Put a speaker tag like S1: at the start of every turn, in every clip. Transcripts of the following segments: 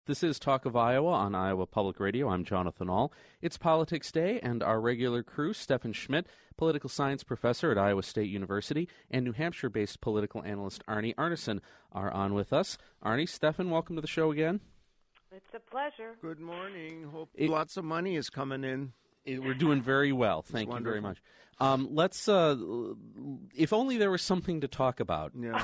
S1: This is Talk of Iowa on Iowa Public Radio. I'm Jonathan Ahl. It's Politics Day, and our regular crew, Stefan Schmidt, political science professor at Iowa State University, and New Hampshire-based political analyst Arnie Arneson are on with us. Arnie, Stefan, welcome to the show again.
S2: It's a pleasure.
S3: Good morning. Hope lots of money is coming in.
S1: We're doing very well. Thank you very much. Let's, if only there was something to talk about.
S3: Yeah.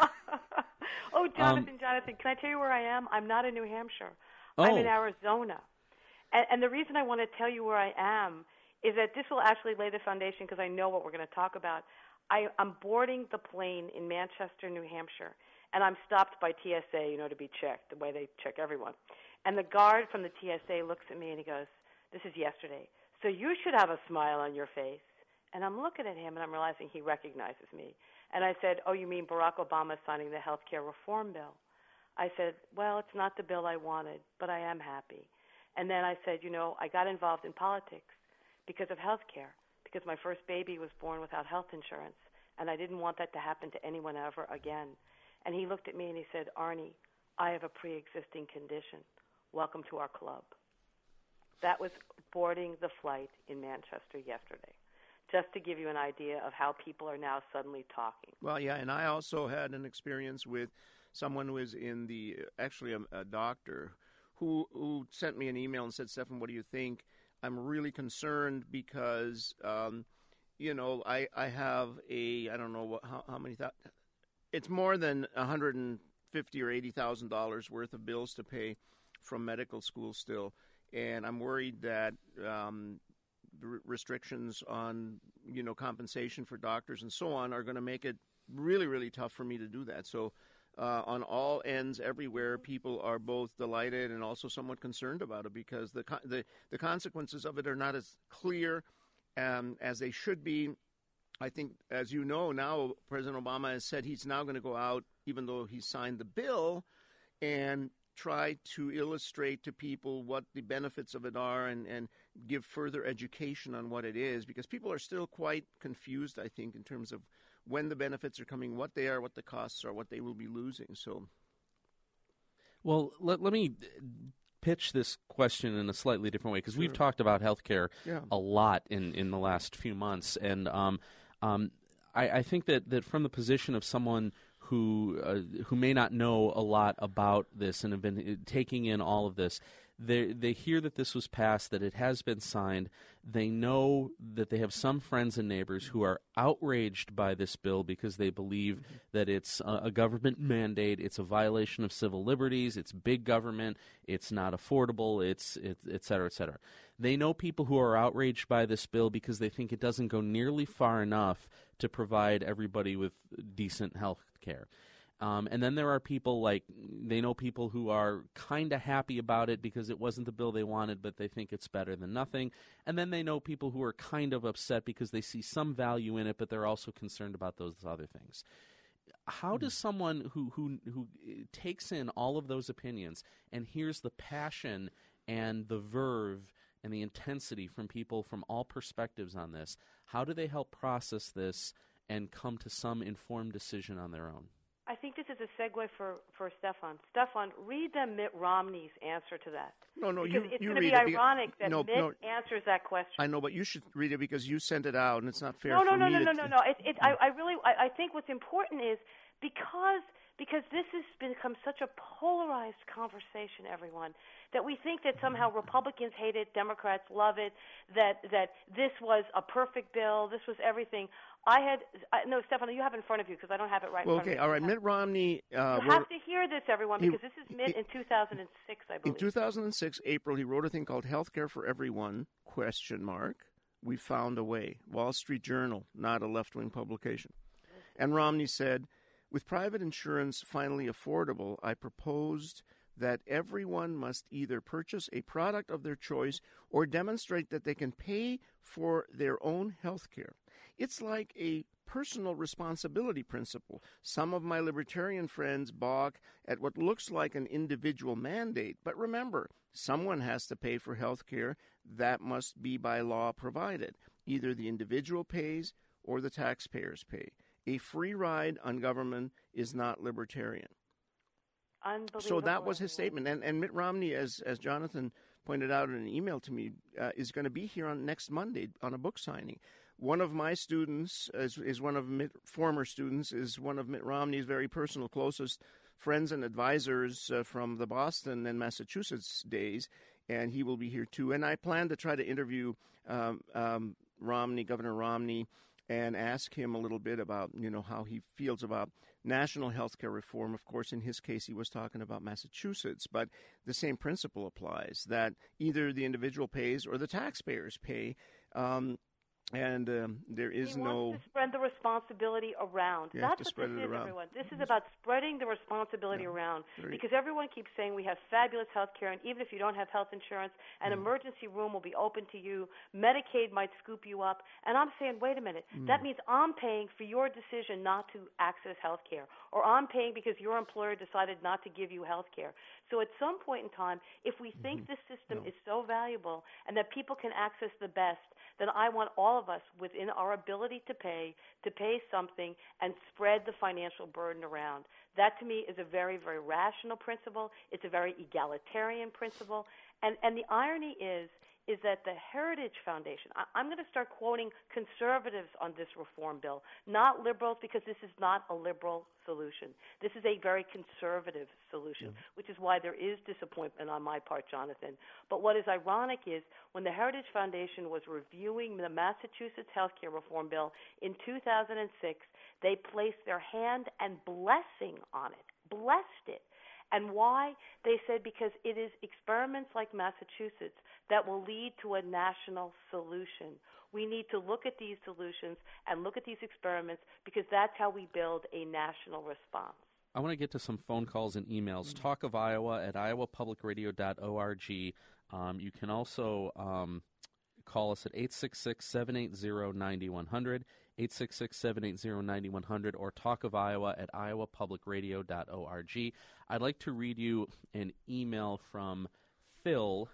S2: Oh, Jonathan, can I tell you where I am? I'm not in New Hampshire. I'm in Arizona. And the reason I want to tell you where I am is that this will actually lay the foundation because I know what we're going to talk about. I'm boarding the plane in Manchester, New Hampshire, and I'm stopped by TSA, to be checked, the way they check everyone. And the guard from the TSA looks at me and he goes, this is yesterday, so you should have a smile on your face. And I'm looking at him and I'm realizing he recognizes me. And I said, oh, you mean Barack Obama signing the health care reform bill? I said, well, it's not the bill I wanted, but I am happy. And then I said, I got involved in politics because of health care, because my first baby was born without health insurance, and I didn't want that to happen to anyone ever again. And he looked at me and he said, Arnie, I have a pre-existing condition. Welcome to our club. That was boarding the flight in Manchester yesterday. Just to give you an idea of how people are now suddenly talking.
S3: Well, yeah, and I also had an experience with someone who is actually a doctor, who sent me an email and said, Stefan, what do you think? I'm really concerned because, I have I don't know how many, it's more than $150,000 or $80,000 worth of bills to pay from medical school still. And I'm worried that restrictions on, compensation for doctors and so on are going to make it really, really tough for me to do that. So on all ends, everywhere, people are both delighted and also somewhat concerned about it because the consequences of it are not as clear as they should be. I think, as you know, now President Obama has said he's now going to go out, even though he signed the bill, and try to illustrate to people what the benefits of it are and give further education on what it is, because people are still quite confused, I think, in terms of when the benefits are coming, what they are, what the costs are, what they will be losing. So,
S1: well, let me pitch this question in a slightly different way, because we've talked about healthcare a lot in the last few months, and I think that from the position of someone who may not know a lot about this and have been taking in all of this, they hear that this was passed, that it has been signed. They know that they have some friends and neighbors who are outraged by this bill because they believe that it's a government mandate, it's a violation of civil liberties, it's big government, it's not affordable, it's et cetera, et cetera. They know people who are outraged by this bill because they think it doesn't go nearly far enough to provide everybody with decent health care. And then there are people they know people who are kind of happy about it because it wasn't the bill they wanted, but they think it's better than nothing. And then they know people who are kind of upset because they see some value in it, but they're also concerned about those other things. How does someone who takes in all of those opinions and hears the passion and the verve and the intensity from people from all perspectives on this, how do they help process this and come to some informed decision on their own?
S2: I think this is a segue for Stefan. Stefan, read them Mitt Romney's answer to that.
S3: No,
S2: because
S3: it's
S2: going to be ironic that Mitt answers that question.
S3: I know, but you should read it because you sent it out, and it's not fair.
S2: No. I think what's important is because this has become such a polarized conversation, everyone, that we think that somehow Republicans hate it, Democrats love it, that this was a perfect bill, this was everything. No, Stefan, you have it in front of you because I don't have it right in front of me.
S3: Okay, all right. Mitt Romney.
S2: You have to hear this, everyone, because this is Mitt in 2006, I believe.
S3: In 2006, April, he wrote a thing called Healthcare for Everyone, ? We found a way. Wall Street Journal, not a left-wing publication. And Romney said, with private insurance finally affordable, I proposed that everyone must either purchase a product of their choice or demonstrate that they can pay for their own health care. It's like a personal responsibility principle. Some of my libertarian friends balk at what looks like an individual mandate. But remember, someone has to pay for health care. That must be by law provided. Either the individual pays or the taxpayers pay. A free ride on government is not libertarian.
S2: Unbelievable.
S3: So that was his statement. And Mitt Romney, as Jonathan pointed out in an email to me, is going to be here on next Monday on a book signing. One of my students is one of former students, is one of Mitt Romney's very personal, closest friends and advisors from the Boston and Massachusetts days, and he will be here too. And I plan to try to interview Governor Romney, and ask him a little bit about, how he feels about national health care reform. Of course, in his case, he was talking about Massachusetts, but the same principle applies, that either the individual pays or the taxpayers pay. And there is
S2: he wants to spread the responsibility around. That's what this is, everyone. This is about spreading the responsibility around, because everyone keeps saying we have fabulous health care, and even if you don't have health insurance, an emergency room will be open to you. Medicaid might scoop you up. And I'm saying, wait a minute. That means I'm paying for your decision not to access health care, or I'm paying because your employer decided not to give you health care. So at some point in time, if we think this system is so valuable and that people can access the best, then I want all of us within our ability to pay something and spread the financial burden around. That to me is a very, very rational principle. It's a very egalitarian principle. And the irony is that the Heritage Foundation, I'm going to start quoting conservatives on this reform bill, not liberals, because this is not a liberal solution. This is a very conservative solution, which is why there is disappointment on my part, Jonathan. But what is ironic is when the Heritage Foundation was reviewing the Massachusetts healthcare reform bill in 2006, they placed their hand and blessing on it, blessed it. And why? They said because it is experiments like Massachusetts that will lead to a national solution. We need to look at these solutions and look at these experiments, because that's how we build a national response.
S1: I want to get to some phone calls and emails. Talk of Iowa at iowapublicradio.org. You can also call us at 866-780-9100, 866-780-9100, or Talk of Iowa at iowapublicradio.org. I'd like to read you an email from Phil,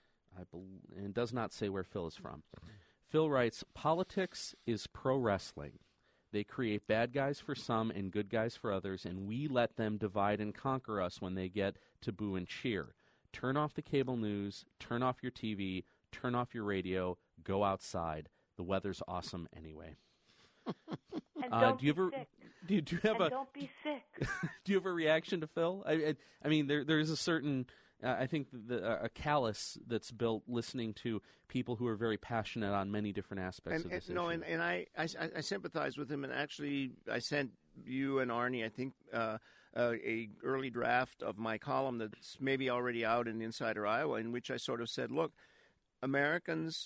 S1: and it does not say where Phil is from. Phil writes, "Politics is pro wrestling. They create bad guys for some and good guys for others, and we let them divide and conquer us when they get to boo and cheer. Turn off the cable news, turn off your TV, turn off your radio, go outside. The weather's awesome anyway."
S2: And don't be sick.
S1: Do you have
S2: don't be sick.
S1: Do you have a reaction to Phil? I mean, there is a certain, I think, a callous that's built listening to people who are very passionate on many different aspects of this issue.
S3: And I sympathize with him, and actually I sent you and Arnie, I think, a early draft of my column that's maybe already out in Insider Iowa, in which I sort of said, look, Americans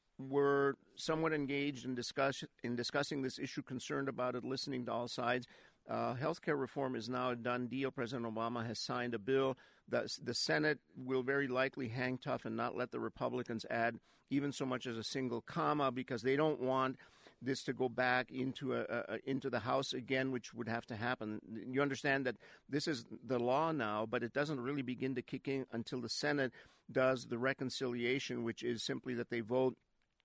S3: were somewhat engaged in discussing this issue, concerned about it, listening to all sides. Healthcare reform is now a done deal. President Obama has signed a bill. The Senate will very likely hang tough and not let the Republicans add even so much as a single comma, because they don't want this to go back into the House again, which would have to happen. You understand that this is the law now, but it doesn't really begin to kick in until the Senate does the reconciliation, which is simply that they vote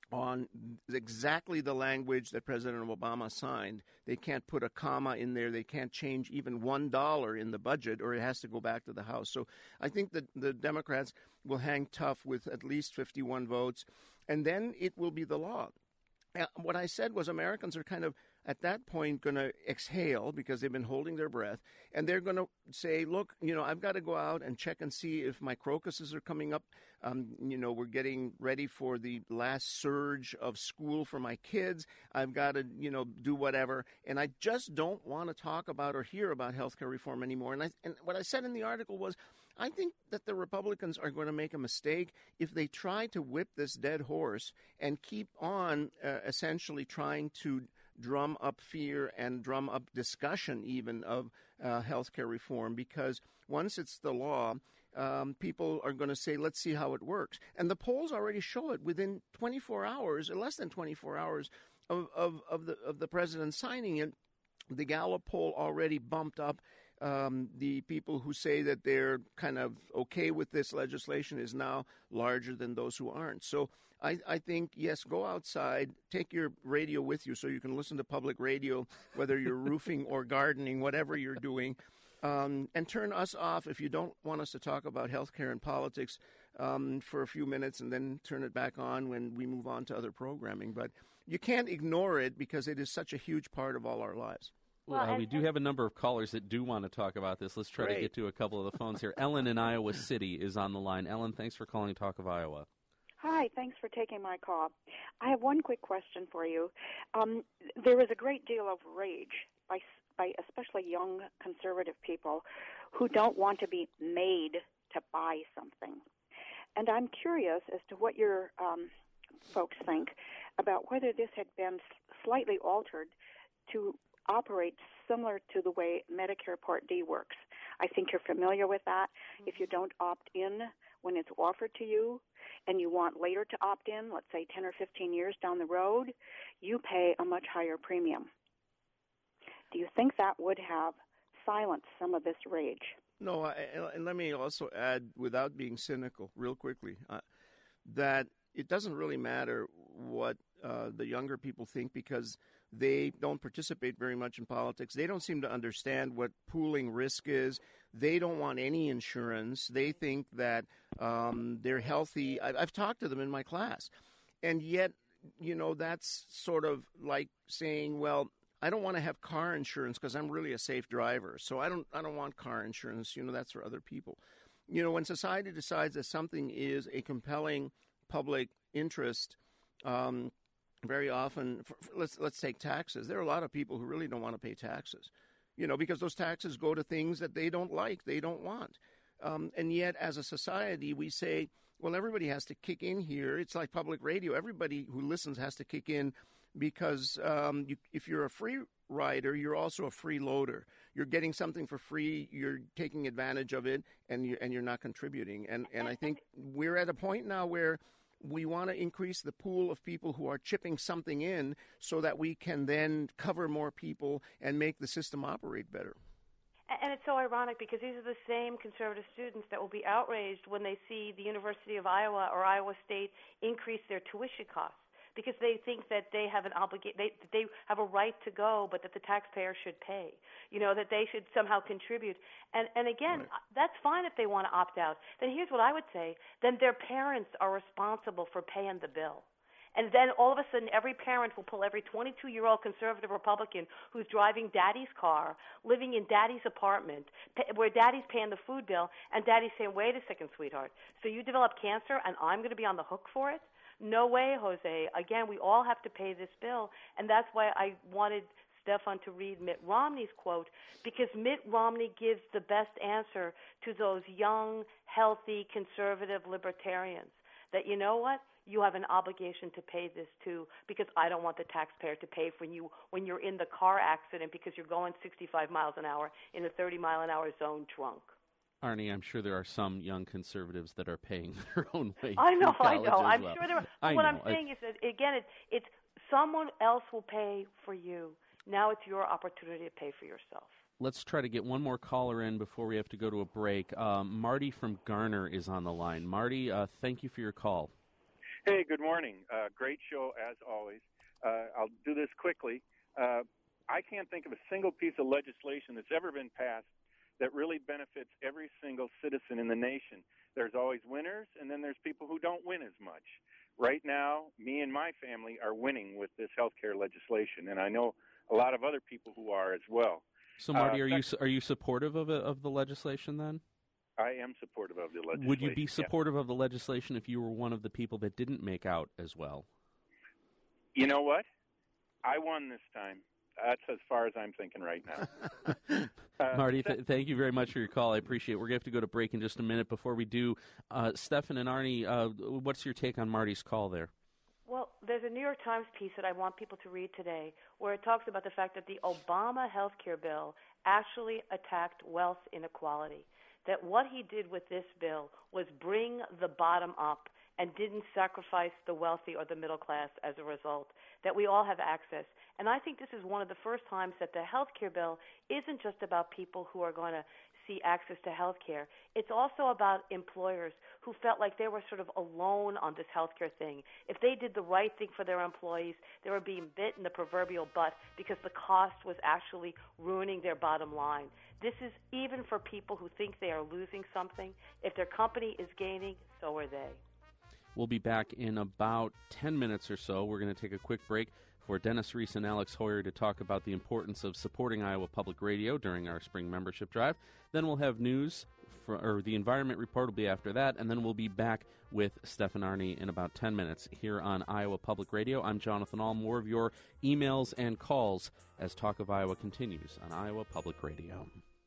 S3: on exactly the language that President Obama signed. They can't put a comma in there. They can't change even $1 in the budget, or it has to go back to the House. So I think that the Democrats will hang tough with at least 51 votes, and then it will be the law. What I said was Americans are kind of, at that point, going to exhale because they've been holding their breath, and they're going to say, look, I've got to go out and check and see if my crocuses are coming up. We're getting ready for the last surge of school for my kids. I've got to, do whatever. And I just don't want to talk about or hear about healthcare reform anymore. And what I said in the article was, I think that the Republicans are going to make a mistake if they try to whip this dead horse and keep on essentially trying to drum up fear and drum up discussion even of health care reform, because once it's the law, people are going to say, let's see how it works. And the polls already show it within 24 hours, or less than 24 hours of the president signing it. The Gallup poll already bumped up the people who say that they're kind of okay with this legislation is now larger than those who aren't. So I think, yes, go outside, take your radio with you so you can listen to public radio, whether you're roofing or gardening, whatever you're doing. and turn us off if you don't want us to talk about healthcare and politics for a few minutes, and then turn it back on when we move on to other programming. But you can't ignore it because it is such a huge part of all our lives.
S1: Well, we do have a number of callers that do want to talk about this. Let's try to get to a couple of the phones here. Ellen in Iowa City is on the line. Ellen, thanks for calling Talk of Iowa.
S4: Hi, thanks for taking my call. I have one quick question for you. There is a great deal of rage by especially young conservative people who don't want to be made to buy something. And I'm curious as to what your folks think about whether this had been slightly altered to operate similar to the way Medicare Part D works. I think you're familiar with that. Mm-hmm. If you don't opt in when it's offered to you and you want later to opt in, let's say 10 or 15 years down the road, you pay a much higher premium. Do you think that would have silenced some of this rage?
S3: No, and let me also add, without being cynical, real quickly, that it doesn't really matter what the younger people think, because they don't participate very much in politics. They don't seem to understand what pooling risk is. They don't want any insurance. They think that they're healthy. I've talked to them in my class. And yet, that's sort of like saying, well, I don't want to have car insurance because I'm really a safe driver. So I don't want car insurance. That's for other people. When society decides that something is a compelling public interest, very often, let's take taxes. There are a lot of people who really don't want to pay taxes, because those taxes go to things that they don't like, they don't want. And yet, as a society, we say, well, everybody has to kick in here. It's like public radio. Everybody who listens has to kick in because if you're a free rider, you're also a free loader. You're getting something for free. You're taking advantage of it, and you're not contributing. And I think we're at a point now where we want to increase the pool of people who are chipping something in so that we can then cover more people and make the system operate better.
S2: And it's so ironic because these are the same conservative students that will be outraged when they see the University of Iowa or Iowa State increase their tuition costs, because they think that they have they have a right to go, but that the taxpayer should pay, that they should somehow contribute. And again, right. That's fine if they want to opt out. Then here's what I would say. Then their parents are responsible for paying the bill. And then all of a sudden, every parent will pull every 22-year-old conservative Republican who's driving daddy's car, living in daddy's apartment, where daddy's paying the food bill, and daddy's saying, wait a second, sweetheart, so you developed cancer and I'm going to be on the hook for it? No way, Jose. Again, we all have to pay this bill, and that's why I wanted Stefan to read Mitt Romney's quote, because Mitt Romney gives the best answer to those young, healthy, conservative libertarians, that you know what? You have an obligation to pay this too, because I don't want the taxpayer to pay for you when you're in the car accident because you're going 65 miles an hour in a 30-mile-an-hour zone drunk.
S1: Arnie, I'm sure there are some young conservatives that are paying their own way.
S2: I know. I'm
S1: well.
S2: sure there are. What I'm saying is that, again, it's someone else will pay for you. Now it's your opportunity to pay for yourself.
S1: Let's try to get one more caller in before we have to go to a break. Marty from Garner is on the line. Marty, thank you for your call.
S5: Hey, good morning. Great show, as always. I'll do this quickly. I can't think of a single piece of legislation that's ever been passed that really benefits every single citizen in the nation. There's always winners, and then there's people who don't win as much. Right now, me and my family are winning with this health care legislation, and I know a lot of other people who are as well.
S1: So, Marty, are you supportive of the legislation then?
S5: I am supportive of the legislation.
S1: Would you be supportive of the legislation if you were one of the people that didn't make out as well?
S5: You know what? I won this time. That's as far as I'm thinking right now.
S1: Marty, thank you very much for your call. I appreciate it. We're going to have to go to break in just a minute. Before we do, Stefan and Arnie, what's your take on Marty's call there?
S2: Well, there's a New York Times piece that I want people to read today where it talks about the fact that the Obama health care bill actually attacked wealth inequality, that what he did with this bill was bring the bottom up and didn't sacrifice the wealthy or the middle class as a result, that we all have access. And I think this is one of the first times that the health care bill isn't just about people who are going to see access to health care. It's also about employers who felt like they were sort of alone on this healthcare thing. If they did the right thing for their employees, they were being bit in the proverbial butt because the cost was actually ruining their bottom line. This is even for people who think they are losing something. If their company is gaining, so are they.
S1: We'll be back in about 10 minutes or so. We're going to take a quick break for Dennis Reese and Alex Hoyer to talk about the importance of supporting Iowa Public Radio during our spring membership drive. Then we'll have news, or the Environment Report will be after that, and then we'll be back with Stefan Arney in about 10 minutes here on Iowa Public Radio. I'm Jonathan Ahl. More of your emails and calls as Talk of Iowa continues on Iowa Public Radio.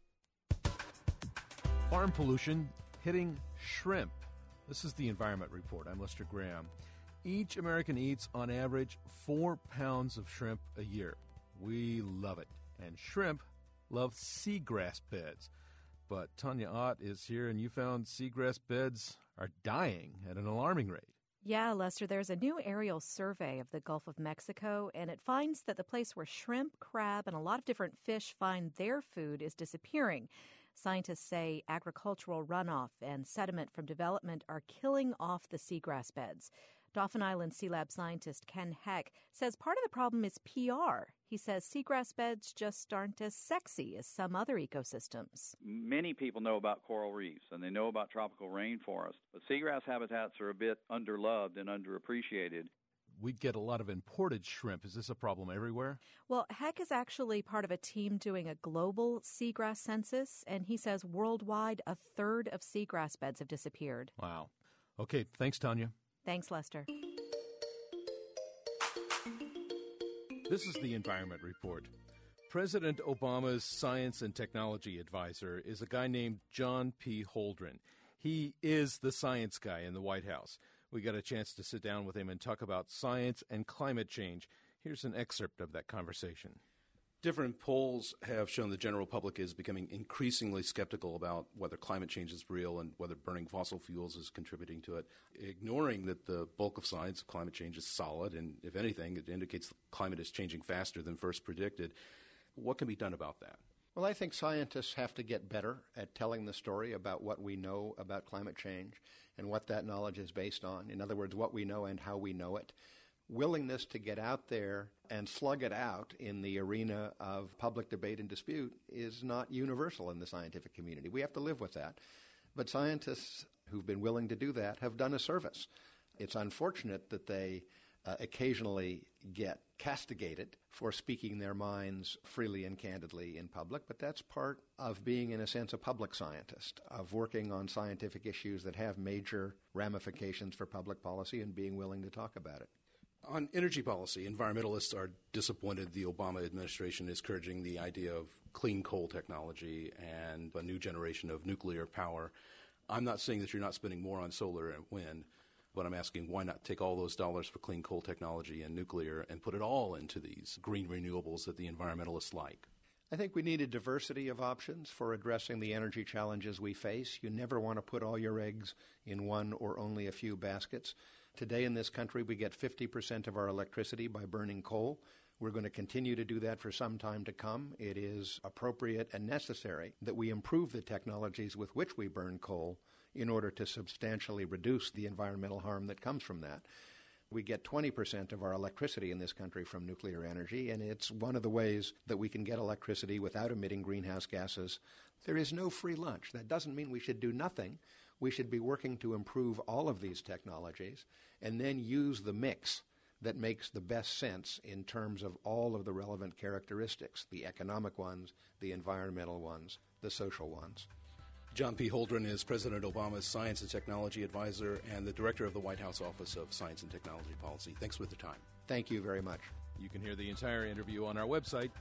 S6: Farm pollution hitting shrimp. This is the Environment Report. I'm Lester Graham. Each American eats, on average, 4 pounds of shrimp a year. We love it. And shrimp love seagrass beds. But Tanya Ott is here, and you found seagrass beds are dying at an alarming rate.
S7: Yeah, Lester, there's a new aerial survey of the Gulf of Mexico, and it finds that the place where shrimp, crab, and a lot of different fish find their food is disappearing. Scientists say agricultural runoff and sediment from development are killing off the seagrass beds. Dauphin Island Sea Lab scientist Ken Heck says part of the problem is PR. He says seagrass beds just aren't as sexy as some other ecosystems.
S8: Many people know about coral reefs and they know about tropical rainforests, but seagrass habitats are a bit underloved and underappreciated.
S6: We get a lot of imported shrimp. Is this a problem everywhere?
S7: Well, Heck is actually part of a team doing a global seagrass census, and he says worldwide a third of seagrass beds have disappeared.
S6: Wow. Okay, thanks, Tanya.
S7: Thanks, Lester.
S6: This is the Environment Report. President Obama's science and technology advisor is a guy named John P. Holdren. He is the science guy in the White House. We got a chance to sit down with him and talk about science and climate change. Here's an excerpt of that conversation.
S9: Different polls have shown the general public is becoming increasingly skeptical about whether climate change is real and whether burning fossil fuels is contributing to it, ignoring that the bulk of science of climate change is solid, and if anything, it indicates the climate is changing faster than first predicted. What can be done about that?
S10: Well, I think scientists have to get better at telling the story about what we know about climate change and what that knowledge is based on. In other words, what we know and how we know it. Willingness to get out there and slug it out in the arena of public debate and dispute is not universal in the scientific community. We have to live with that. But scientists who've been willing to do that have done a service. It's unfortunate that they occasionally get castigated for speaking their minds freely and candidly in public, but that's part of being, in a sense, a public scientist, of working on scientific issues that have major ramifications for public policy and being willing to talk about it.
S9: On energy policy, environmentalists are disappointed the Obama administration is encouraging the idea of clean coal technology and a new generation of nuclear power. I'm not saying that you're not spending more on solar and wind, but I'm asking why not take all those dollars for clean coal technology and nuclear and put it all into these green renewables that the environmentalists like?
S10: I think we need a diversity of options for addressing the energy challenges we face. You never want to put all your eggs in one or only a few baskets. Today in this country, we get 50% of our electricity by burning coal. We're going to continue to do that for some time to come. It is appropriate and necessary that we improve the technologies with which we burn coal in order to substantially reduce the environmental harm that comes from that. We get 20% of our electricity in this country from nuclear energy, and it's one of the ways that we can get electricity without emitting greenhouse gases. There is no free lunch. That doesn't mean we should do nothing. We should be working to improve all of these technologies and then use the mix that makes the best sense in terms of all of the relevant characteristics, the economic ones, the environmental ones, the social ones.
S9: John P. Holdren is President Obama's Science and Technology Advisor and the Director of the White House Office of Science and Technology Policy. Thanks for the time.
S10: Thank you very much.
S6: You can hear the entire interview on our website,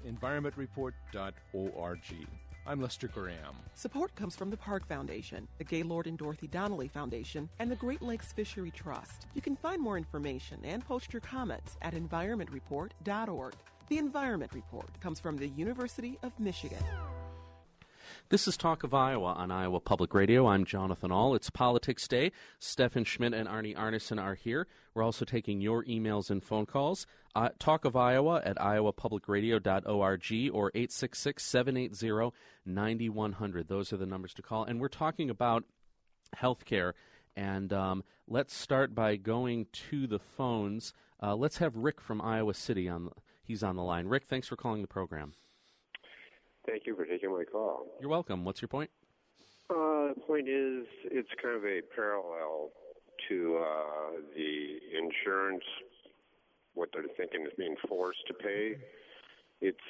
S6: environmentreport.org. I'm Lester Graham.
S11: Support comes from the Park Foundation, the Gaylord and Dorothy Donnelly Foundation, and the Great Lakes Fishery Trust. You can find more information and post your comments at environmentreport.org. The Environment Report comes from the University of Michigan.
S1: This is Talk of Iowa on Iowa Public Radio. I'm Jonathan Ahl. It's Politics Day. Stefan Schmidt and Arnie Arneson are here. We're also taking your emails and phone calls. Talk of Iowa at iowapublicradio.org or 866-780-9100. Those are the numbers to call. And we're talking about health care. And let's start by going to the phones. Let's have Rick from Iowa City he's on the line. Rick, thanks for calling the program.
S12: Thank you for taking my call.
S1: You're welcome. What's your point?
S12: The point is, it's kind of a parallel to the insurance, what they're thinking is being forced to pay. It's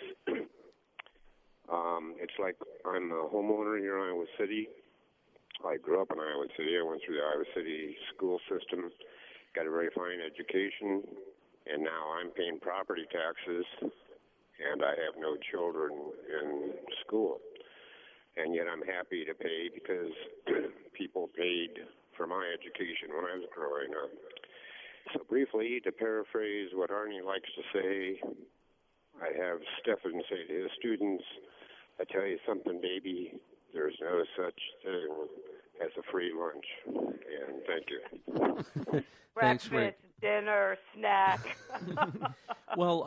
S12: like I'm a homeowner here in Iowa City. I grew up in Iowa City. I went through the Iowa City school system, got a very fine education, and now I'm paying property taxes, and I have no children in school. And yet I'm happy to pay because people paid for my education when I was growing up. So briefly, to paraphrase what Arnie likes to say, I have Stefan say to his students, I tell you something, baby, there's no such thing as a free lunch. And thank you.
S2: Breakfast, dinner, snack.
S1: Well,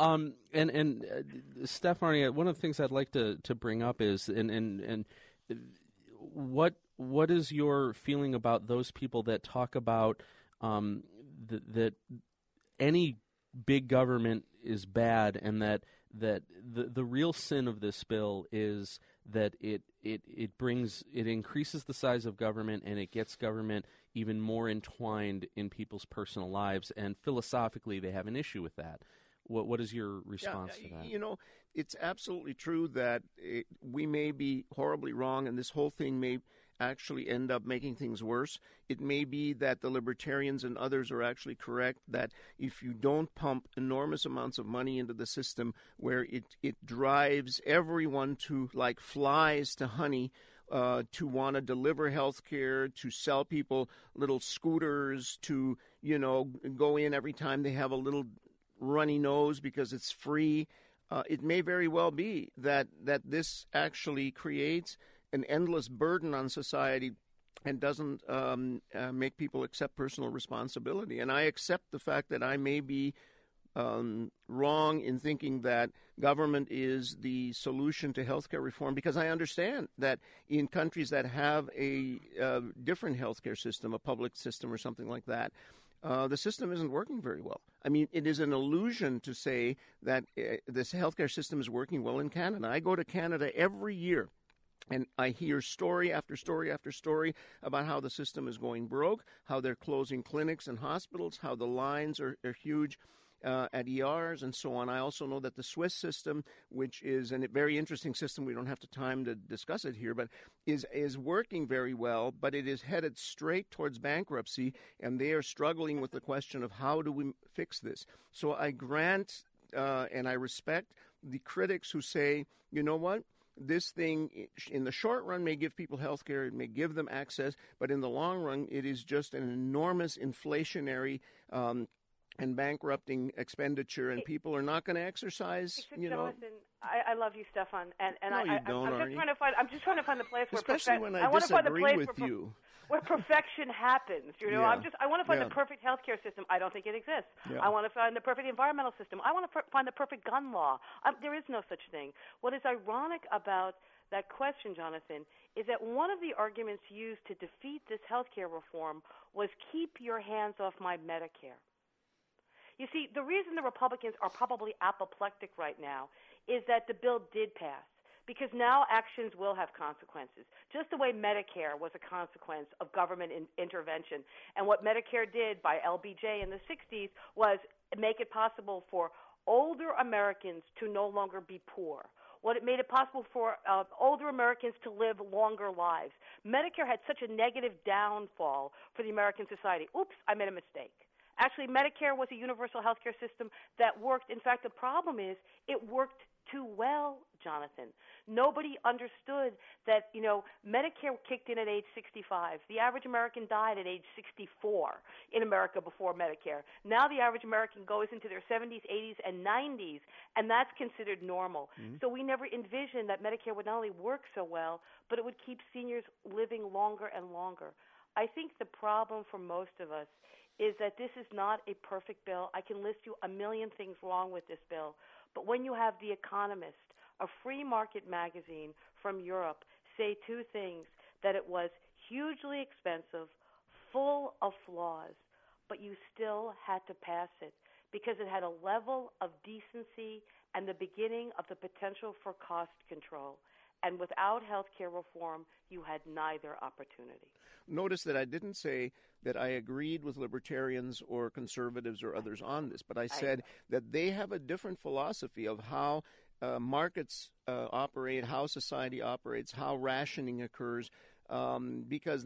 S1: Steph, Arnie, one of the things I'd like to bring up is, and what is your feeling about those people that talk about that any big government is bad, and that the real sin of this bill is that it increases the size of government, and it gets government even more entwined in people's personal lives, and philosophically they have an issue with that. What is your response to that?
S3: You know, it's absolutely true that we may be horribly wrong, and this whole thing may actually end up making things worse. It may be that the libertarians and others are actually correct, that if you don't pump enormous amounts of money into the system where it drives everyone to, like flies to honey, to want to deliver health care, to sell people little scooters, to, go in every time they have a little runny nose because it's free. It may very well be that this actually creates an endless burden on society and doesn't make people accept personal responsibility. And I accept the fact that I may be wrong in thinking that government is the solution to healthcare reform, because I understand that in countries that have a different healthcare system, a public system or something like that, the system isn't working very well. I mean, it is an illusion to say that this healthcare system is working well in Canada. I go to Canada every year, and I hear story after story after story about how the system is going broke, how they're closing clinics and hospitals, how the lines are huge at ERs and so on. I also know that the Swiss system, which is a very interesting system, we don't have time to discuss it here, but is working very well, but it is headed straight towards bankruptcy, and they are struggling with the question of how do we fix this. So I grant and I respect the critics who say, you know what? This thing, in the short run, may give people health care, it may give them access, but in the long run, it is just an enormous inflationary and bankrupting expenditure, and people are not going to exercise.
S2: Jonathan, I love you, Stefan, and
S3: no, you don't,
S2: I'm just trying to find the place where
S3: especially when I disagree with you.
S2: Where perfection happens,
S3: Yeah.
S2: I want to find the perfect healthcare system. I don't think it exists.
S3: Yeah.
S2: I want to find the perfect environmental system. I want to find the perfect gun law. There is no such thing. What is ironic about that question, Jonathan, is that one of the arguments used to defeat this healthcare reform was keep your hands off my Medicare. You see, the reason the Republicans are probably apoplectic right now is that the bill did pass, because now actions will have consequences, just the way Medicare was a consequence of government intervention. And what Medicare did by LBJ in the 60s was make it possible for older Americans to no longer be poor. What it made it possible for older Americans to live longer lives. Medicare had such a negative downfall for the American society. Oops, I made a mistake. Actually, Medicare was a universal health care system that worked. In fact, the problem is it worked too well, Jonathan. Nobody understood that, Medicare kicked in at age 65. The average American died at age 64 in America before Medicare. Now the average American goes into their 70s, 80s, and 90s, and that's considered normal. Mm-hmm. So we never envisioned that Medicare would not only work so well, but it would keep seniors living longer and longer. I think the problem for most of us is that this is not a perfect bill. I can list you a million things wrong with this bill. But when you have The Economist, a free market magazine from Europe, say two things, that it was hugely expensive, full of flaws, but you still had to pass it because it had a level of decency and the beginning of the potential for cost control. And without health care reform, you had neither opportunity.
S3: Notice that I didn't say that I agreed with libertarians or conservatives or others on this, but I said that they have a different philosophy of how markets operate, how society operates, how rationing occurs, because,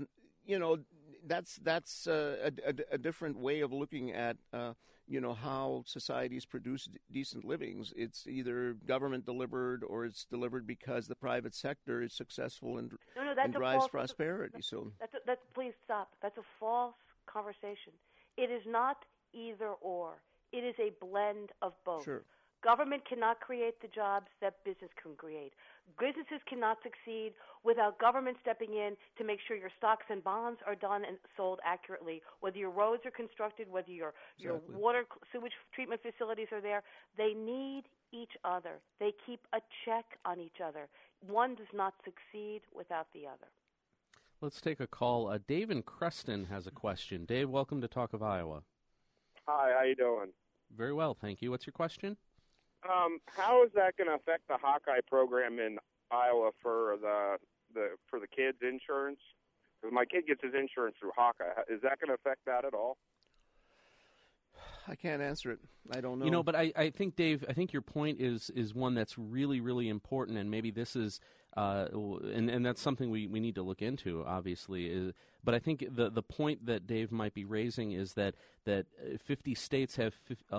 S3: that's a different way of looking at how societies produce decent livings. It's either government delivered or it's delivered because the private sector is successful and drives prosperity.
S2: Please stop. That's a false conversation. It is not either or. It is a blend of both.
S3: Sure.
S2: Government cannot create the jobs that business can create. Businesses cannot succeed without government stepping in to make sure your stocks and bonds are done and sold accurately. Whether your roads are constructed, whether your water sewage treatment facilities are there, they need each other. They keep a check on each other. One does not succeed without the other.
S1: Let's take a call. Dave in Creston has a question. Dave, welcome to Talk of Iowa.
S13: Hi, how you doing?
S1: Very well, thank you. What's your question?
S13: How is that going to affect the Hawkeye program in Iowa for the kids' insurance? Because my kid gets his insurance through Hawkeye. Is that going to affect that at all?
S3: I can't answer it. I don't know.
S1: But I think, Dave, your point is one that's really, really important, and maybe this is, and that's something we need to look into, obviously. But I think the point that Dave might be raising is that 50 states have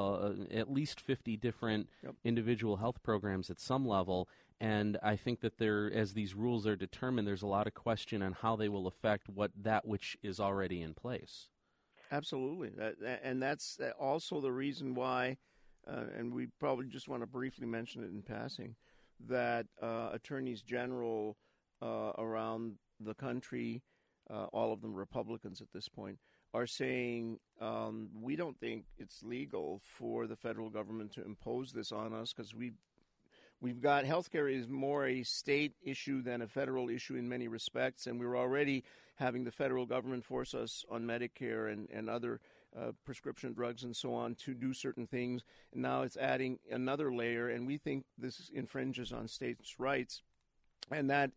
S1: at least 50 different individual health programs at some level, and I think that as these rules are determined, there's a lot of question on how they will affect that which is already in place.
S3: Absolutely, and that's also the reason why, and we probably just want to briefly mention it in passing, that attorneys general around the country, all of them Republicans at this point, are saying we don't think it's legal for the federal government to impose this on us because we've got healthcare is more a state issue than a federal issue in many respects, and we're already having the federal government force us on Medicare and other prescription drugs and so on to do certain things. And now it's adding another layer, and we think this infringes on states' rights. And that,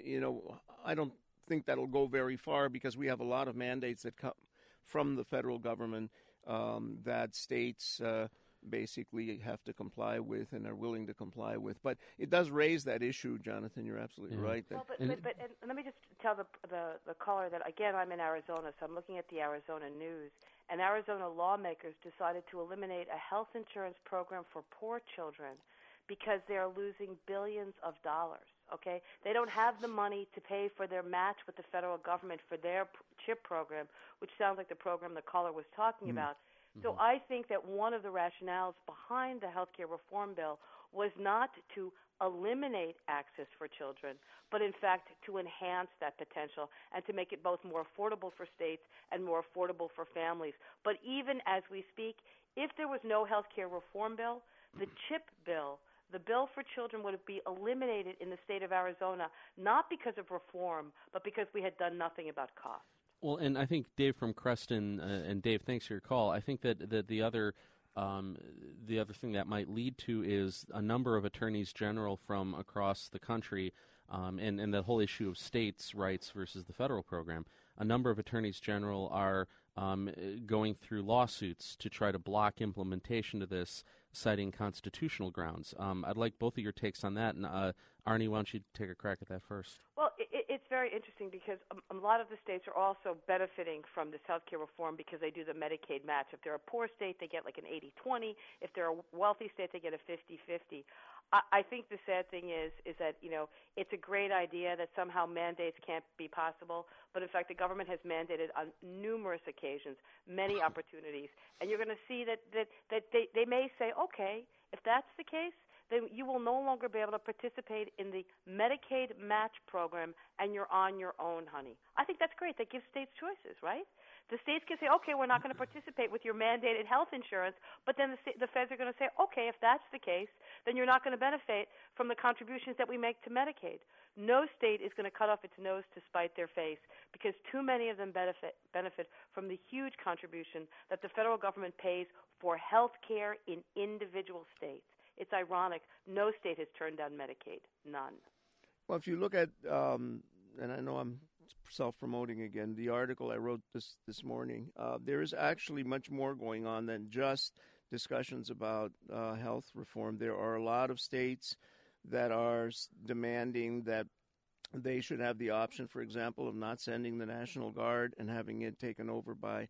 S3: I don't think that'll go very far because we have a lot of mandates that come from the federal government that states basically have to comply with and are willing to comply with. But it does raise that issue, Jonathan. You're absolutely right.
S2: Well, but let me just tell the caller that, again, I'm in Arizona, so I'm looking at the Arizona news, and Arizona lawmakers decided to eliminate a health insurance program for poor children because they are losing billions of dollars. Okay, they don't have the money to pay for their match with the federal government for their CHIP program, which sounds like the program the caller was talking about. So I think that one of the rationales behind the health care reform bill was not to eliminate access for children, but in fact to enhance that potential and to make it both more affordable for states and more affordable for families. But even as we speak, if there was no health care reform bill, the CHIP bill, the bill for children, would be eliminated in the state of Arizona, not because of reform, but because we had done nothing about cost.
S1: Well, and I think Dave from Creston, and Dave, thanks for your call. I think that the other thing that might lead to is a number of attorneys general from across the country, and the whole issue of states' rights versus the federal program. A number of attorneys general are going through lawsuits to try to block implementation of this, citing constitutional grounds. I'd like both of your takes on that. And Arnie, why don't you take a crack at that first?
S2: Well, it's very interesting because a lot of the states are also benefiting from this health care reform because they do the Medicaid match. If they're a poor state, they get like an 80-20. If they're a wealthy state, they get a 50-50. I think the sad thing is that, it's a great idea that somehow mandates can't be possible, but in fact the government has mandated on numerous occasions, many opportunities, and you're going to see that they may say, okay, if that's the case, then you will no longer be able to participate in the Medicaid match program, and you're on your own, honey. I think that's great. That gives states choices, right? The states can say, okay, we're not going to participate with your mandated health insurance, but then the feds are going to say, okay, if that's the case, then you're not going to benefit from the contributions that we make to Medicaid. No state is going to cut off its nose to spite their face because too many of them benefit from the huge contribution that the federal government pays for health care in individual states. It's ironic. No state has turned down Medicaid. None.
S3: Well, if you look at, and I know I'm self-promoting again, the article I wrote this morning, there is actually much more going on than just discussions about health reform. There are a lot of states that are demanding that they should have the option, for example, of not sending the National Guard and having it taken over by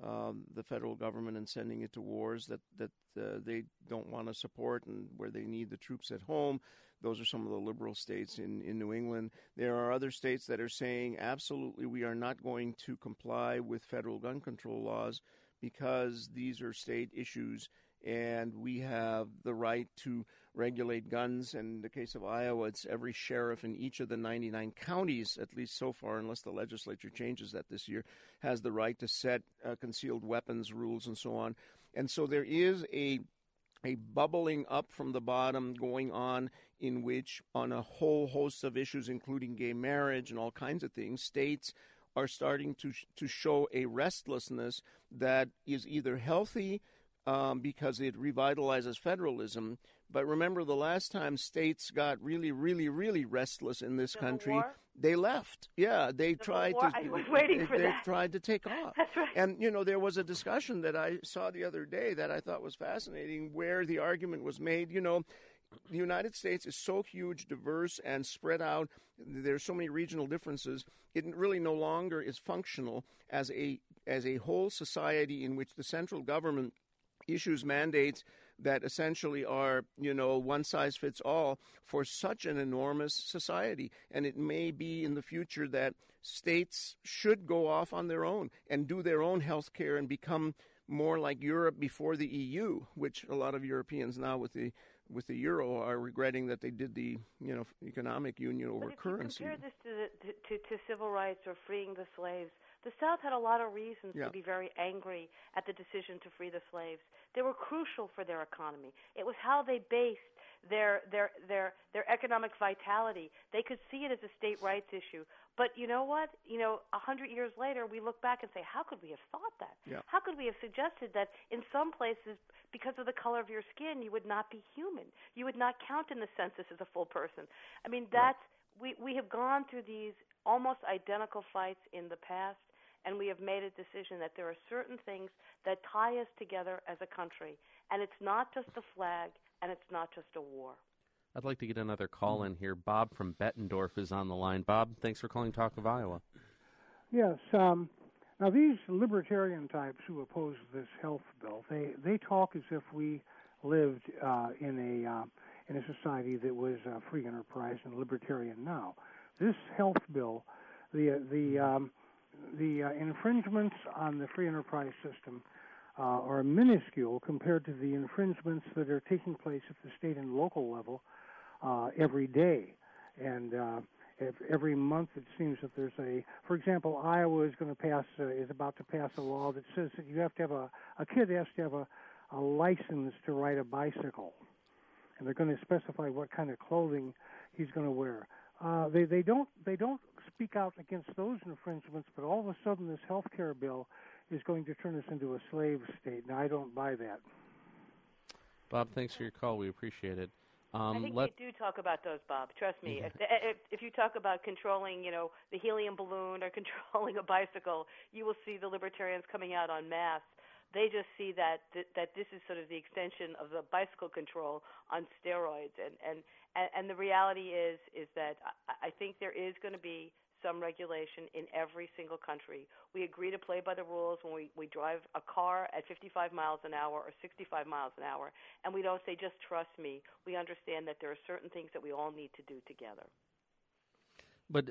S3: the federal government and sending it to wars that they don't want to support and where they need the troops at home. Those are some of the liberal states in New England. There are other states that are saying, absolutely, we are not going to comply with federal gun control laws because these are state issues and we have the right to regulate guns. And in the case of Iowa, it's every sheriff in each of the 99 counties, at least so far, unless the legislature changes that this year, has the right to set concealed weapons rules and so on. And so there is a bubbling up from the bottom going on in which, on a whole host of issues, including gay marriage and all kinds of things, states are starting to show a restlessness that is either healthy because it revitalizes federalism. But remember, the last time states got really, really, really restless in this country, they left. Yeah, they tried to.
S2: I was waiting for that.
S3: They tried to take off.
S2: That's right.
S3: And there was a discussion that I saw the other day that I thought was fascinating, where the argument was made. The United States is so huge, diverse, and spread out. There's so many regional differences. It really no longer is functional as a whole society in which the central government issues mandates that essentially are, one size fits all for such an enormous society. And it may be in the future that states should go off on their own and do their own health care and become more like Europe before the EU, which a lot of Europeans now with the euro are regretting that they did the economic union over currency.
S2: But if you compare this to civil rights or freeing the slaves, the South had a lot of reasons to be very angry at the decision to free the slaves. They were crucial for their economy. It was how they based their economic vitality. They could see it as a state rights issue. But you know what? 100 years later, we look back and say, how could we have thought that?
S3: Yeah.
S2: How could we have suggested that in some places, because of the color of your skin, you would not be human? You would not count in the census as a full person. I mean, we have gone through these almost identical fights in the past, and we have made a decision that there are certain things that tie us together as a country, and it's not just the flag, and it's not just a war.
S1: I'd like to get another call in here. Bob from Bettendorf is on the line. Bob, thanks for calling Talk of Iowa.
S14: Yes. Now, these libertarian types who oppose this health bill, they talk as if we lived in a society that was free enterprise and libertarian now. This health bill, the infringements on the free enterprise system are minuscule compared to the infringements that are taking place at the state and local level every day. And every month it seems that there's for example, Iowa is about to pass a law that says that you have to have a kid has to have a license to ride a bicycle. And they're going to specify what kind of clothing he's going to wear. They don't speak out against those infringements, but all of a sudden this health care bill is going to turn us into a slave state. Now, I don't buy that.
S1: Bob, thanks for your call. We appreciate it.
S2: I think they do talk about those, Bob. Trust me.
S1: Yeah.
S2: If you talk about controlling, the helium balloon or controlling a bicycle, you will see the libertarians coming out en masse. They just see that this is sort of the extension of the bicycle control on steroids, and the reality is that I think there is going to be some regulation in every single country. We agree to play by the rules when we drive a car at 55 miles an hour or 65 miles an hour, and we don't say, just trust me. We understand that there are certain things that we all need to do together.
S1: But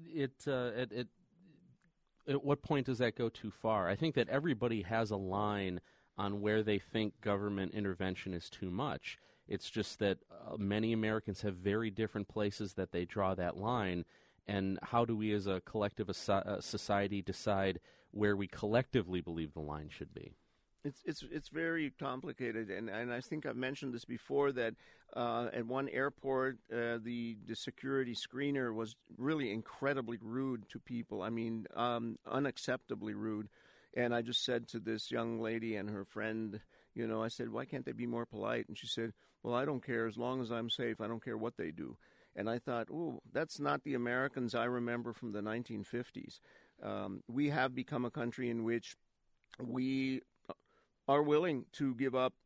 S1: at what point does that go too far? I think that everybody has a line on where they think government intervention is too much. It's just that many Americans have very different places that they draw that line, and how do we as a collective society decide where we collectively believe the line should be?
S3: It's very complicated, and I think I've mentioned this before, that at one airport, the security screener was really incredibly rude to people. I mean, unacceptably rude. And I just said to this young lady and her friend, I said, why can't they be more polite? And she said, well, I don't care. As long as I'm safe, I don't care what they do. And I thought, that's not the Americans I remember from the 1950s. We have become a country in which we are willing to give up,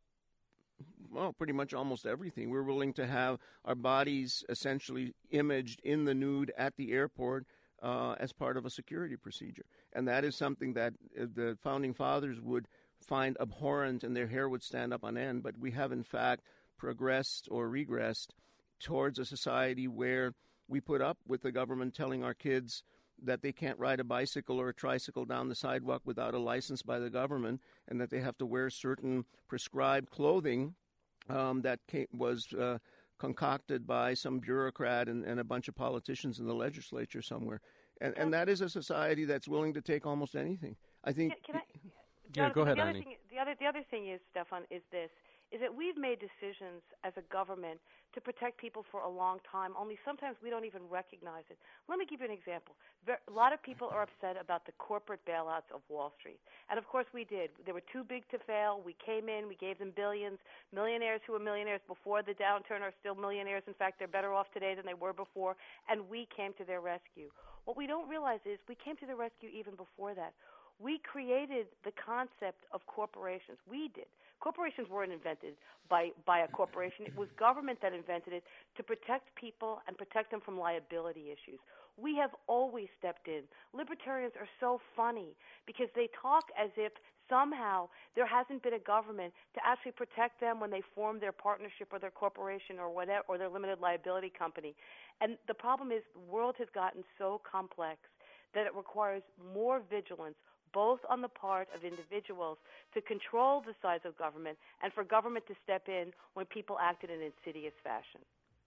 S3: pretty much almost everything. We're willing to have our bodies essentially imaged in the nude at the airport as part of a security procedure. And that is something that the Founding Fathers would find abhorrent and their hair would stand up on end. But we have, in fact, progressed or regressed towards a society where we put up with the government telling our kids that they can't ride a bicycle or a tricycle down the sidewalk without a license by the government, and that they have to wear certain prescribed clothing that was concocted by some bureaucrat and a bunch of politicians in the legislature somewhere. And that is a society that's willing to take almost anything. I think.
S1: Yeah, go ahead, Annie.
S2: The other thing is, Stefan, is that we've made decisions as a government to protect people for a long time, only sometimes we don't even recognize it. Let me give you an example. A lot of people are upset about the corporate bailouts of Wall Street. And, of course, we did. They were too big to fail. We came in. We gave them billions. Millionaires who were millionaires before the downturn are still millionaires. In fact, they're better off today than they were before. And we came to their rescue. What we don't realize is we came to their rescue even before that. We created the concept of corporations. We did. Corporations weren't invented by a corporation. It was government that invented it to protect people and protect them from liability issues. We have always stepped in. Libertarians are so funny because they talk as if somehow there hasn't been a government to actually protect them when they form their partnership or their corporation or whatever, or their limited liability company. And the problem is the world has gotten so complex that it requires more vigilance, both on the part of individuals to control the size of government and for government to step in when people act in an insidious fashion.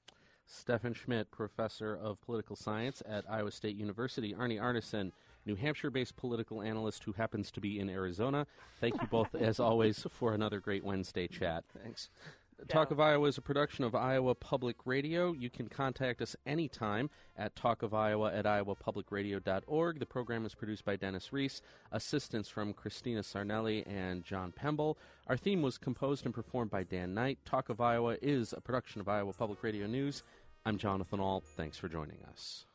S1: Stefan Schmidt, professor of political science at Iowa State University. Arnie Arneson, New Hampshire-based political analyst who happens to be in Arizona. Thank you both, as always, for another great Wednesday chat.
S3: Thanks.
S1: Talk of Iowa is a production of Iowa Public Radio. You can contact us anytime at talkofiowa@iowapublicradio.org. The program is produced by Dennis Reese. Assistance from Christina Sarnelli and John Pemble. Our theme was composed and performed by Dan Knight. Talk of Iowa is a production of Iowa Public Radio News. I'm Jonathan Ault. Thanks for joining us.